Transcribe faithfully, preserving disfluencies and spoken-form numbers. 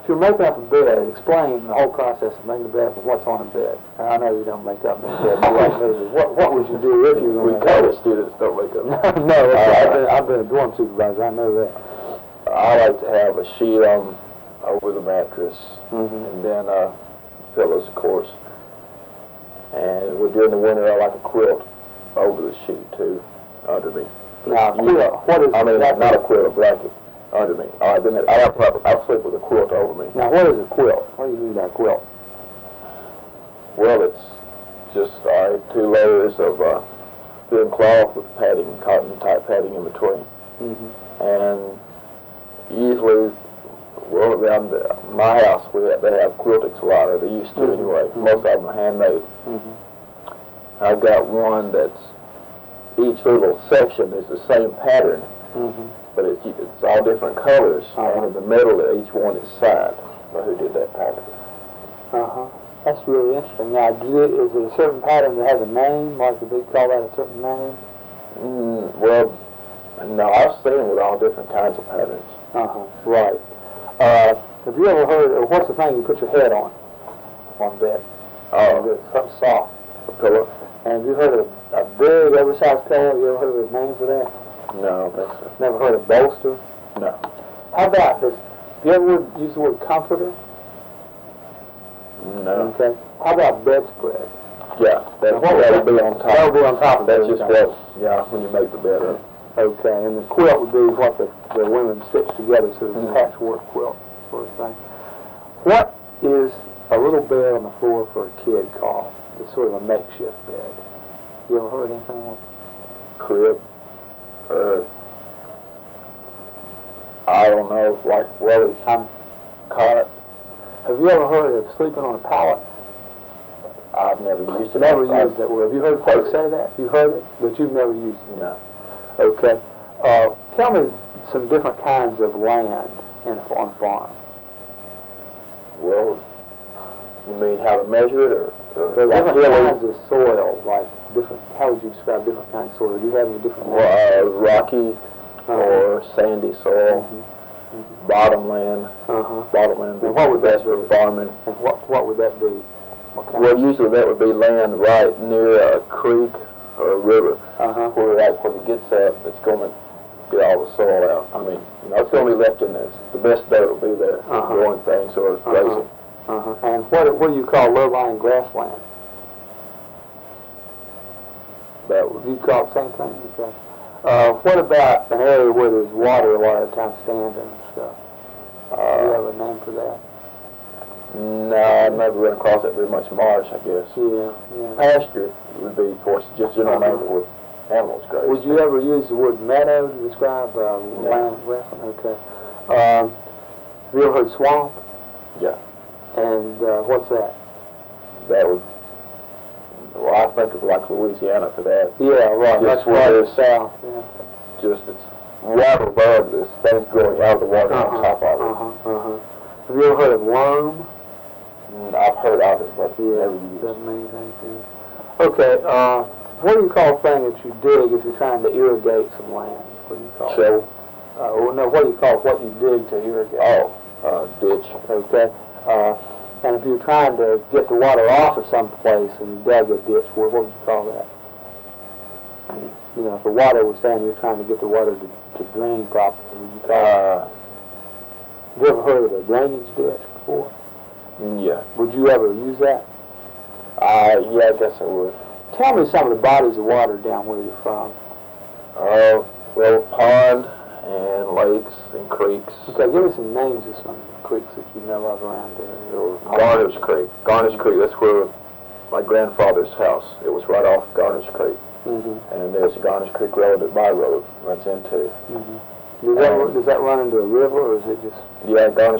if you're making up a bed, explain the whole process of making a bed from what's on a bed. I know you don't make up a bed. Like movies. What, what would you do if you were We going to college students don't make up. No, uh, I've, been, I've been a dorm supervisor. I know that. I like to have a sheet on over the mattress, Mm-hmm. and then uh, pillows, of course. And we're during the winter, I like a quilt over the sheet too, under me. Now, quilt. What is I mean, that? not a quilt, a blanket under me. All right, then I have I sleep with a quilt over me. Now, what is a quilt? What do you mean by quilt? Well, it's just all right, two layers of uh, thin cloth with padding, cotton type padding in between, Mm-hmm. and usually, well, around the, my house, we have, they have quiltings a lot, or they used to Mm-hmm. anyway. Mm-hmm. Most of them are handmade. Mm-hmm. I've got one that's each little section is the same pattern, Mm-hmm. but it's it's all different colors, Uh-huh. and in the middle of each one is signed by who did that pattern. Uh-huh. That's really interesting. Now, do it, is it a certain pattern that has a name? Like, do they call that a certain name? Mm, well, no, I've seen with all different kinds of patterns. Uh-huh. Right. Uh, have you ever heard, or what's the thing you put your head on, on bed? Oh, It's something soft. a pillow? And have you heard of a big oversized pillow? You ever heard of a name for that? No, I don't think so. Never heard of bolster? No. How about this? Do you ever use the word comforter? No. Okay. How about bedspread? Yeah, that Now, what would that would that- be on top. That would be on top of That's everything. just what, yeah, when you make the bed up. Okay, and the quilt would be what the, the women stitch together, so it's a Mhm. patchwork quilt sort of thing. What is a little bed on the floor for a kid called? It's sort of a makeshift bed. You ever heard anything like Crib, uh, I don't know, like, well, it's I'm, cot. have you ever heard of sleeping on a pallet? I've never used it. Never I've- used that word. Have you heard folks say that? You heard it, but you've never used it. No. Okay. Uh, tell me some different kinds of land in, on farm. Well, you mean how to measure it, or? or There are like different hilly? kinds of soil, like different, how would you describe different kinds of soil? Do you have any different Well, uh, rocky uh, or sandy soil, Mhm. bottom land, Uh-huh. bottom land. And what would that best for be? farming? And what, what would that be? What kind Well, usually that would be land right near a creek or a river, Uh-huh. where like when it gets up, it's going to get all the soil out. I mean, you know, it's going to be left in there. The best dirt will be there, Uh-huh. growing things or Uh-huh. grazing. Uh-huh. And what, what do you call low-lying grassland? That would Do you call it the same thing? Okay. Uh, what about an area where there's water a lot of times standing and stuff? Do you have uh, a name for that? no, I've never run across that very much. Marsh, I guess. Yeah, yeah. Pasture would be, of course, just general name for what animals graze. Would you ever use the word meadow to describe uh, No. land grassland? Okay. Um, have you ever heard swamp? Yeah. And uh, what's that? That would. Well, I think of like Louisiana for that. Yeah, right. Just That's where right. there's- South. Yeah. Just it's water above this, things growing out of the water on top of it. Uh-huh, uh-huh. Have you ever heard of worm? Mm, I've heard of it, but Yeah, never used it. doesn't mean anything to you. Okay, uh, what do you call a thing that you dig if you're trying to irrigate some land? What do you call it? Shovel. Uh, well, no, what do you call what you dig to irrigate? Oh, uh, ditch. Okay. Uh, and if you're trying to get the water off of some place and you dug a ditch, what, what would you call that? You know, if the water was saying you're trying to get the water to, to drain properly, would you call it? Uh, Have you ever heard of a drainage ditch before? yeah. Would you ever use that? Uh, yeah, I guess I would. Tell me some of the bodies of water down where you're from. Uh, well, pond and lakes and creeks. Okay, give me some names of some creeks that you know of around there. Garner's Creek. Garner's Creek, that's where my grandfather's house, it was right off Garner's Creek. Mm-hmm. And there's a Garner's Creek Road that my road runs into. Mm-hmm. Does that, does that run into a river, or is it just... Yeah, Garner's